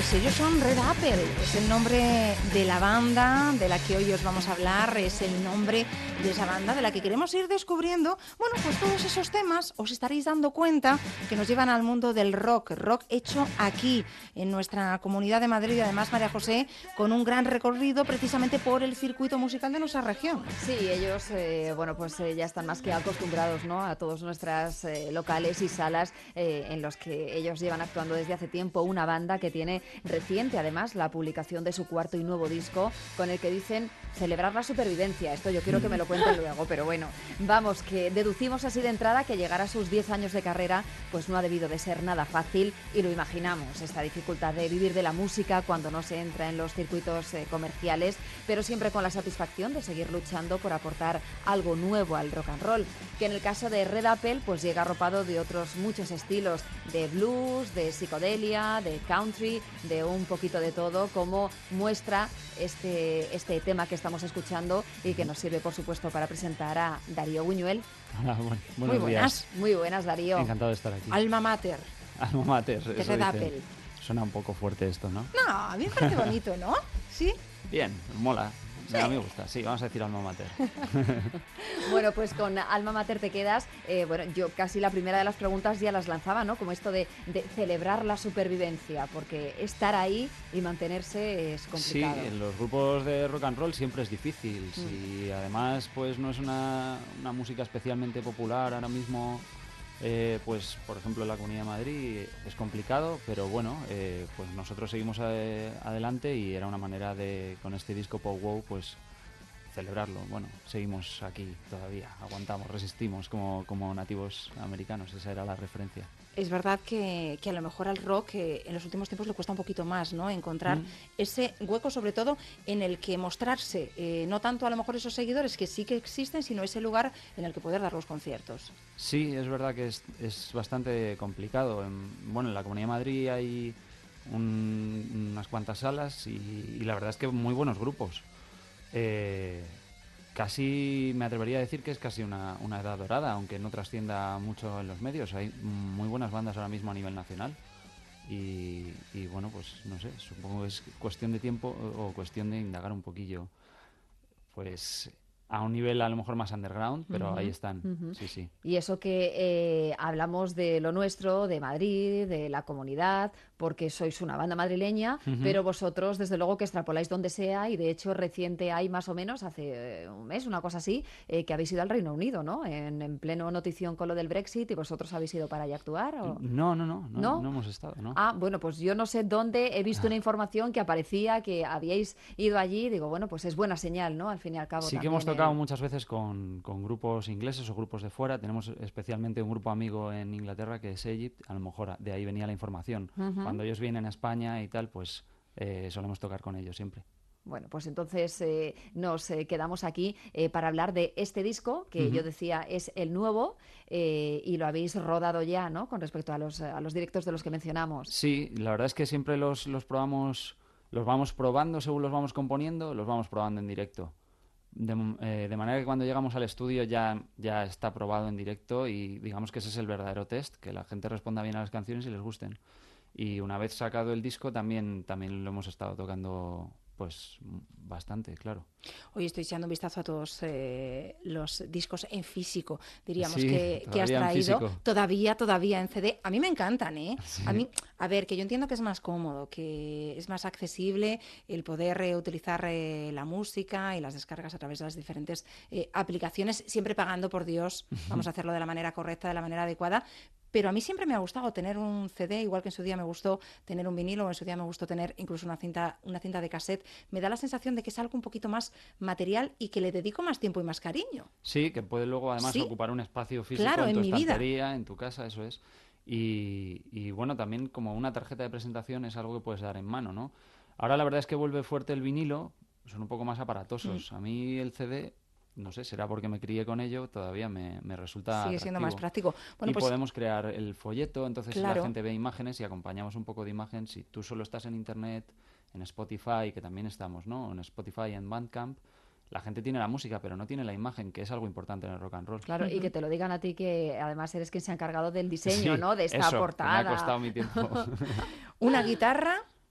Pues ellos son Red Apple, es el nombre de la banda de la que hoy os vamos a hablar, es el nombre de esa banda de la que queremos ir descubriendo, bueno, pues todos esos temas os estaréis dando cuenta que nos llevan al mundo del rock hecho aquí, en nuestra comunidad de Madrid, y además María José, con un gran recorrido precisamente por el circuito musical de nuestra región. Sí, ellos, ya están más que acostumbrados, ¿no?, a todos nuestros locales y salas en los que ellos llevan actuando desde hace tiempo, una banda que tiene reciente, además, la publicación de su cuarto y nuevo disco, con el que dicen celebrar la supervivencia. Esto yo quiero que me lo cuenten luego, pero bueno, vamos, que deducimos así de entrada que llegar a sus 10 años de carrera pues no ha debido de ser nada fácil, y lo imaginamos, esta dificultad de vivir de la música cuando no se entra en los circuitos comerciales, pero siempre con la satisfacción de seguir luchando por aportar algo nuevo al rock and roll, que en el caso de Red Apple pues llega arropado de otros muchos estilos, de blues, de psicodelia, de country, de un poquito de todo, como muestra este tema que estamos escuchando y que nos sirve, por supuesto, para presentar a Darío Buñuel. Hola, Muy buenas días. Muy buenas, Darío. Encantado de estar aquí. Alma mater. Alma mater. De Red Apple. Suena un poco fuerte esto, ¿no? No, a mí me parece bonito, ¿no? ¿Sí? Bien, mola. Sí. A mí me gusta. Sí, vamos a decir alma mater. Bueno, pues con Alma Mater te quedas. Yo casi la primera de las preguntas ya las lanzaba, ¿no? Como esto de celebrar la supervivencia, porque estar ahí y mantenerse es complicado. Sí, en los grupos de rock and roll siempre es difícil. Si además pues no es una música especialmente popular ahora mismo, pues por ejemplo en la Comunidad de Madrid es complicado, pero bueno, pues nosotros seguimos adelante, y era una manera de, con este disco Powwow, pues celebrarlo. Bueno, seguimos aquí todavía, aguantamos, resistimos como nativos americanos, esa era la referencia. Es verdad que a lo mejor al rock en los últimos tiempos le cuesta un poquito más, ¿no?, encontrar ese hueco, sobre todo en el que mostrarse, no tanto a lo mejor esos seguidores que sí que existen, sino ese lugar en el que poder dar los conciertos. Sí, es verdad que es bastante complicado. En la Comunidad de Madrid hay unas cuantas salas y la verdad es que muy buenos grupos. Casi me atrevería a decir que es casi una edad dorada, aunque no trascienda mucho en los medios. Hay muy buenas bandas ahora mismo a nivel nacional y bueno, pues no sé, supongo que es cuestión de tiempo o cuestión de indagar un poquillo, pues a un nivel a lo mejor más underground, pero ahí están, sí. Y eso que hablamos de lo nuestro, de Madrid, de la comunidad, porque sois una banda madrileña, pero vosotros desde luego que extrapoláis donde sea, y de hecho reciente hay más o menos, hace un mes, una cosa así, que habéis ido al Reino Unido, ¿no? En pleno notición con lo del Brexit, y vosotros habéis ido para allá a actuar, ¿o? No hemos estado, ¿no? Ah, bueno, pues yo no sé dónde he visto una información que aparecía que habíais ido allí, digo, bueno, pues es buena señal, ¿no? Al fin y al cabo. Sí, que hemos tocado muchas veces con grupos ingleses o grupos de fuera. Tenemos especialmente un grupo amigo en Inglaterra que es Egypt, a lo mejor de ahí venía la información. Cuando ellos vienen a España y tal, pues solemos tocar con ellos siempre. Bueno, pues entonces nos quedamos aquí para hablar de este disco, que yo decía es el nuevo, y lo habéis rodado ya, ¿no?, con respecto a los directos de los que mencionamos. Sí, la verdad es que siempre los probamos, los vamos probando según los vamos componiendo, los vamos probando en directo. De manera que cuando llegamos al estudio ya está probado en directo, y digamos que ese es el verdadero test, que la gente responda bien a las canciones y les gusten. Y una vez sacado el disco también lo hemos estado tocando pues bastante, claro. Hoy estoy echando un vistazo a todos los discos en físico, diríamos, sí, que has traído. Todavía en CD. A mí me encantan, ¿eh? Sí. A mí, que yo entiendo que es más cómodo, que es más accesible el poder utilizar la música y las descargas a través de las diferentes aplicaciones, siempre pagando, por Dios, vamos a hacerlo de la manera correcta, de la manera adecuada. Pero a mí siempre me ha gustado tener un CD, igual que en su día me gustó tener un vinilo, o en su día me gustó tener incluso una cinta de cassette. Me da la sensación de que es algo un poquito más material y que le dedico más tiempo y más cariño. Sí, que puede luego además ocupar un espacio físico, claro, en tu mi estantería, vida. en tu casa, eso es. Y bueno, también como una tarjeta de presentación es algo que puedes dar en mano, ¿no? Ahora la verdad es que vuelve fuerte el vinilo, son un poco más aparatosos. A mí el CD, no sé, será porque me crié con ello, todavía me resulta Sigue siendo atractivo. más práctico. Bueno, y pues podemos crear el folleto, entonces claro, la gente ve imágenes y acompañamos un poco de imagen. Si tú solo estás en internet, en Spotify, que también estamos, ¿no?, en Spotify y en Bandcamp, la gente tiene la música, pero no tiene la imagen, que es algo importante en el rock and roll. Claro, y que te lo digan a ti, que además eres quien se ha encargado del diseño, ¿no?, de esta eso, portada. que me ha costado mi tiempo. una guitarra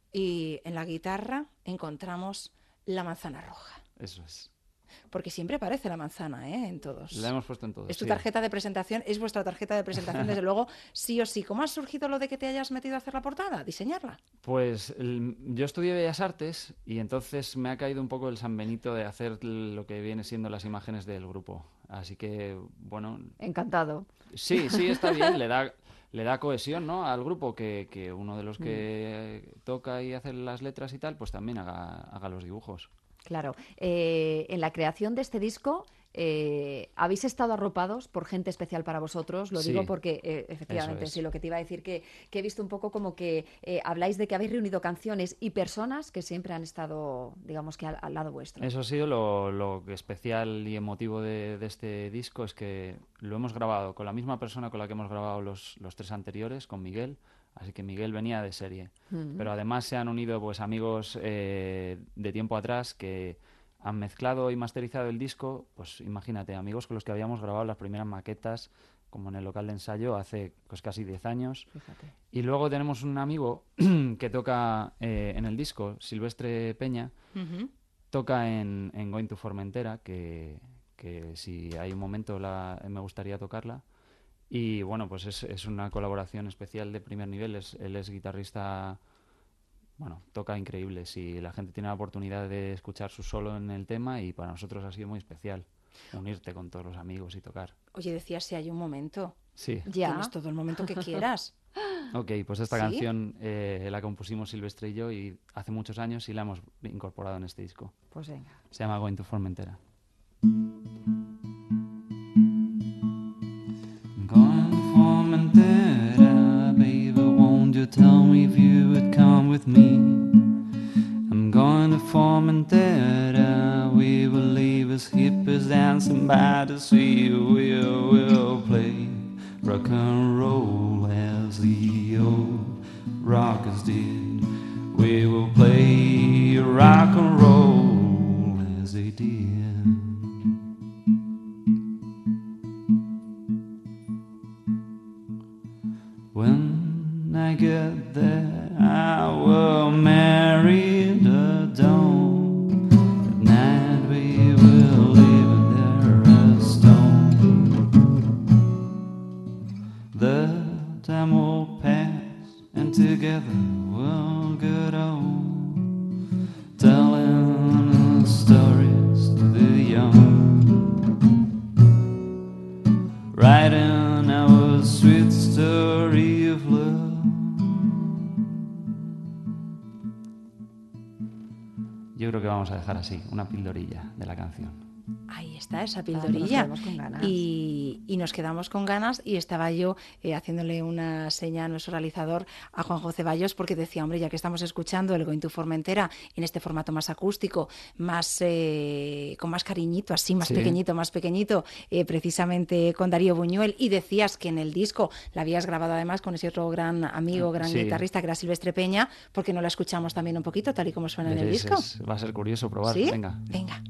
y en la guitarra encontramos la manzana roja. Eso es. Porque siempre aparece la manzana, en todos. La hemos puesto en todos. Es tu sí. tarjeta de presentación, es vuestra tarjeta de presentación, desde luego, sí o sí. ¿Cómo ha surgido lo de que te hayas metido a hacer la portada, diseñarla? Pues yo estudié Bellas Artes y entonces me ha caído un poco el San Benito de hacer lo que viene siendo las imágenes del grupo. Así que, bueno... Encantado. Sí, está bien, le da cohesión, ¿no?, al grupo que uno de los que toca y hace las letras y tal, pues también haga los dibujos. Claro. En la creación de este disco, ¿habéis estado arropados por gente especial para vosotros? Lo Sí, digo porque, efectivamente, eso es. sí, lo que te iba a decir, que he visto un poco como que habláis de que habéis reunido canciones y personas que siempre han estado, digamos que al lado vuestro. Eso ha sido lo especial y emotivo de este disco, es que lo hemos grabado con la misma persona con la que hemos grabado los 3 anteriores, con Miguel. Así que Miguel venía de serie. Pero además se han unido pues amigos de tiempo atrás que han mezclado y masterizado el disco. Pues imagínate, amigos con los que habíamos grabado las primeras maquetas, como en el local de ensayo, hace pues casi 10 años. Fíjate. Y luego tenemos un amigo que toca en el disco, Silvestre Peña, toca en Going to Formentera, que si hay un momento me gustaría tocarla. Y bueno, pues es una colaboración especial de primer nivel. Él es guitarrista, bueno, toca increíble. Si la gente tiene la oportunidad de escuchar su solo en el tema, y para nosotros ha sido muy especial unirte con todos los amigos y tocar. Oye, decías si hay un momento. Sí. Ya. Tienes todo el momento que quieras. Ok, pues esta ¿Sí? canción la compusimos Silvestre y yo y hace muchos años y la hemos incorporado en este disco. Pues venga. Se llama Going to Formentera. Going to Formentera, baby, won't you tell me if you would come with me? I'm going to Formentera, we will leave as hippies dancing by the sea. We'll play rock and roll as the old rockers did. We will play rock and roll as they did. When I get there, I will marry the dawn. At night we will live there as stone. The time will pass and together we'll get on, telling stories to the young, writing our sweet story of love. Yo creo que vamos a dejar así, una pildorilla de la canción. Ahí está esa Nos pildorilla. quedamos con ganas. Y nos quedamos con ganas y estaba yo haciéndole una seña a nuestro realizador, a Juanjo Ceballos, porque decía, hombre, ya que estamos escuchando el Going to Formentera en este formato más acústico, más con más cariñito, así, más Sí. pequeñito, precisamente con Darío Buñuel, y decías que en el disco la habías grabado además con ese otro gran amigo, gran Sí. guitarrista, que era Silvestre Peña, porque no la escuchamos también un poquito, tal y como suena en el Veréis, disco. va a ser curioso probar. ¿Sí? Venga. Venga.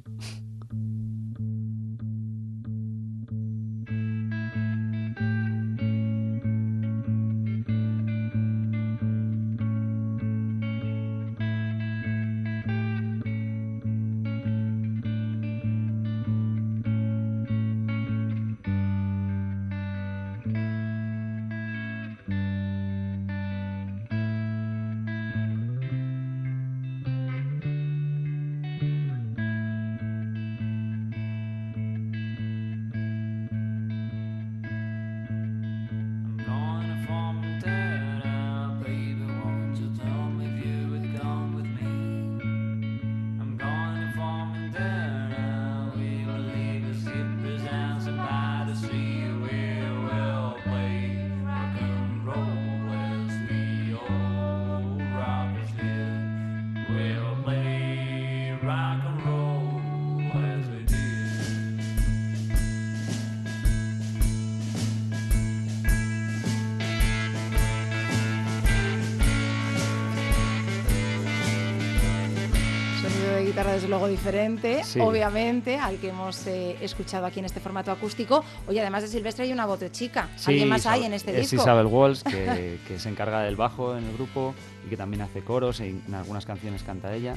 guitarra desde luego diferente, Sí. obviamente, al que hemos escuchado aquí en este formato acústico. Oye, además de Silvestre hay una voz de chica. Sí, ¿Alguien más hay en este es disco? Isabel Walsh, que se encarga del bajo en el grupo y que también hace coros, en algunas canciones canta ella.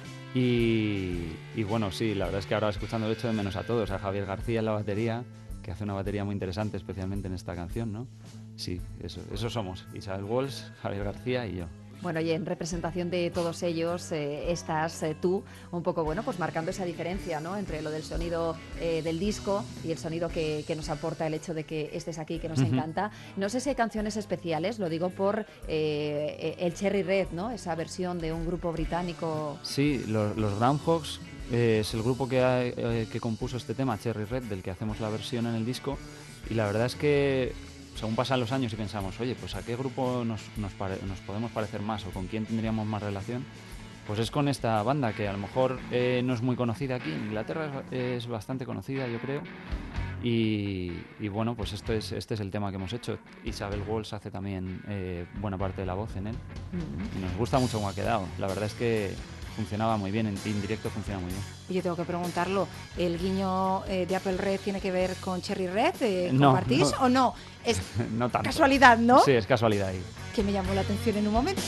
Y bueno, sí, la verdad es que ahora escuchando lo echo de menos a todos, a Javier García en la batería, que hace una batería muy interesante, especialmente en esta canción, ¿no? Sí, eso somos, Isabel Walsh, Javier García y yo. Bueno, y en representación de todos ellos estás tú un poco, bueno, pues marcando esa diferencia, ¿no? Entre lo del sonido del disco y el sonido que nos aporta el hecho de que estés aquí, que nos encanta. No sé si hay canciones especiales, lo digo por el Cherry Red, ¿no? Esa versión de un grupo británico. Sí, los Groundhogs es el grupo que compuso este tema, Cherry Red, del que hacemos la versión en el disco, y la verdad es que según pasan los años y pensamos, oye, pues ¿a qué grupo nos podemos parecer más o con quién tendríamos más relación? Pues es con esta banda que a lo mejor no es muy conocida aquí, en Inglaterra es bastante conocida, yo creo. Y bueno, pues este es el tema que hemos hecho. Isabel Walsh hace también buena parte de la voz en él. Y nos gusta mucho cómo ha quedado. La verdad es que funcionaba muy bien, en directo funciona muy bien. Y yo tengo que preguntarlo, ¿el guiño de Apple Red tiene que ver con Cherry Red? No, ¿Compartís no. o no? Es No tanto. casualidad, ¿no? Sí, es casualidad ahí. Que me llamó la atención en un momento.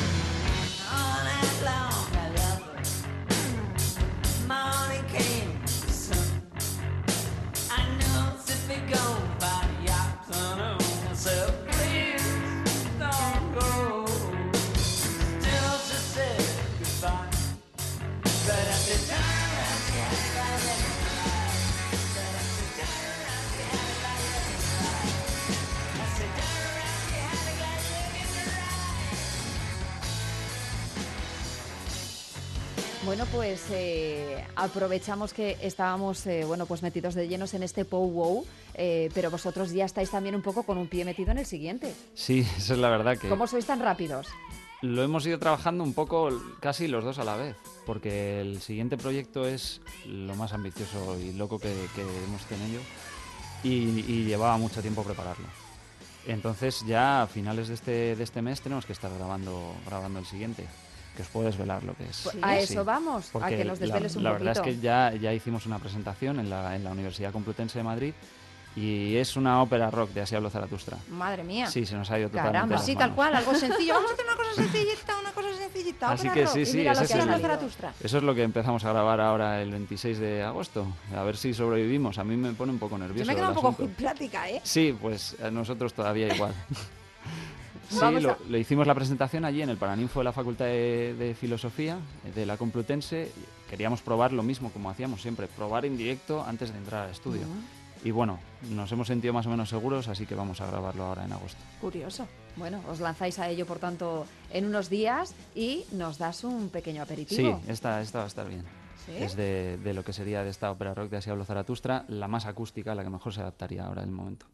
Bueno, pues aprovechamos que estábamos bueno, pues metidos de llenos en este powwow, pero vosotros ya estáis también un poco con un pie metido en el siguiente. Sí, esa es la verdad que... ¿Cómo sois tan rápidos? Lo hemos ido trabajando un poco casi los dos a la vez, porque el siguiente proyecto es lo más ambicioso y loco que hemos tenido y llevaba mucho tiempo prepararlo. Entonces ya a finales de este mes tenemos que estar grabando el siguiente, que os puedo desvelar lo que es. Pues a eso vamos, a que nos desveles un la poquito. verdad es que ya hicimos una presentación en la Universidad Complutense de Madrid y es una ópera rock de Así habló Zaratustra. Madre mía. Sí, se nos ha ido totalmente Caramba. de las Sí, tal manos. cual, algo sencillo. Vamos a hacer una cosa sencillita. Así ópera que rock. sí, Y sí, mira ese lo es que el- habla Zaratustra. Eso es lo que empezamos a grabar ahora el 26 de agosto. A ver si sobrevivimos. A mí me pone un poco nervioso. Yo me he quedado el un poco asunto. plática, ¿eh? Sí, pues a nosotros todavía igual. Sí, Vamos a- le hicimos la presentación allí en el Paraninfo de la Facultad de Filosofía de la Complutense. Queríamos probar lo mismo como hacíamos siempre, probar en directo antes de entrar al estudio. Y bueno, nos hemos sentido más o menos seguros, así que vamos a grabarlo ahora en agosto. Curioso. Bueno, os lanzáis a ello, por tanto, en unos días y nos das un pequeño Sí, aperitivo. esta va a estar bien. ¿Sí? Es de lo que sería de esta ópera rock de Así habló Zaratustra, la más acústica, la que mejor se adaptaría ahora en el momento.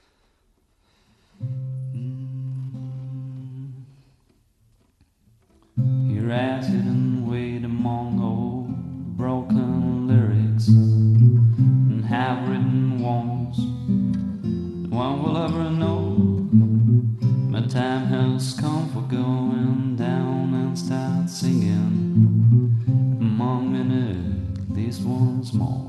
Here I sit and wait among old broken lyrics and have written ones no one will ever know. My time has come for going down and start singing among many, at least once more.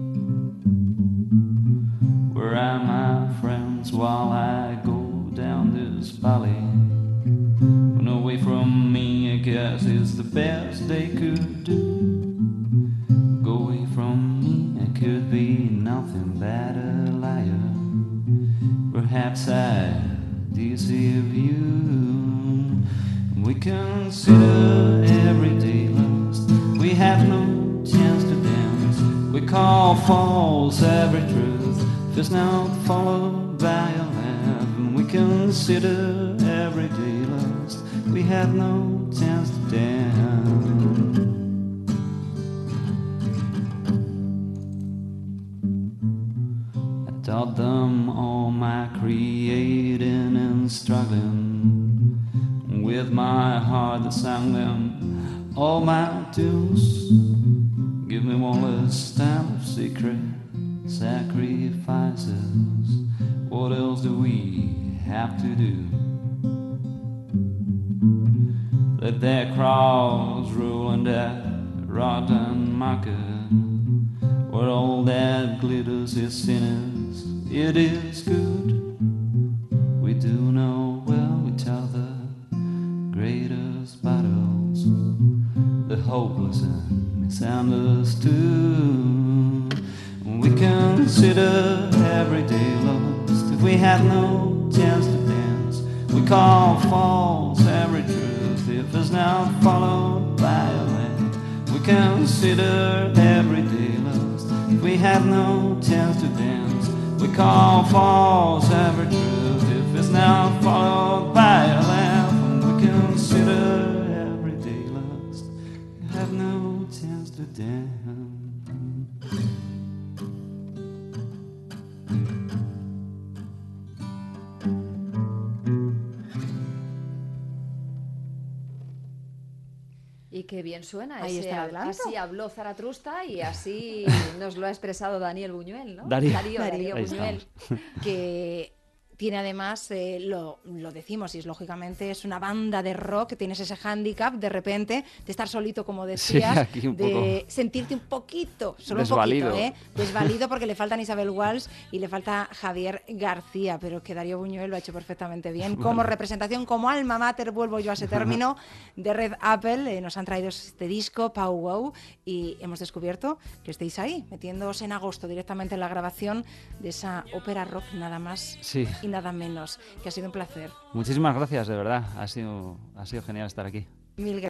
Where are my friends while I go down this valley? Run away from me, I guess it's the best they could do. Go away from me, I could be nothing but a liar. Perhaps I deceive you. We consider every day lost. We have no chance to dance. We call false every truth. Just not followed by a laugh. And we consider every day lost. We have no chance to dance. I taught them all my creating and struggling. With my heart I sang them all my tunes. Give me one last time of secret sacrifices. What else do we have to do? Let their crowds rule and rotten market, where all that glitters is sinners, it is good. We do know well each other, greatest battles, the hopeless and misunderstood. We consider everyday lost. If we had no chance to dance, we call false every truth if it's not followed by a land. We consider everyday lost. If we had no chance to dance, we call false every truth if it's not followed by a laugh. We consider everyday lost. We have no chance to dance. Y qué bien suena. Ahí está el adelanto. Así habló Zaratrusta y así nos lo ha expresado Daniel Buñuel, ¿no? Darío Buñuel. Que tiene además, lo decimos, y es lógicamente, es una banda de rock, tienes ese hándicap de repente de estar solito, como decías, aquí un de poco sentirte un poquito, solo desvalido. un poquito, desvalido, porque le faltan Isabel Walsh y le falta Javier García, pero que Darío Buñuel lo ha hecho perfectamente bien. Como representación, como alma mater, vuelvo yo a ese término, de Red Apple, nos han traído este disco, Pow Wow, y hemos descubierto que estáis ahí, metiéndoos en agosto directamente en la grabación de esa ópera rock, nada más Sí. y nada menos, que ha sido un placer. Muchísimas gracias, de verdad. Ha sido genial estar aquí. Mil gracias.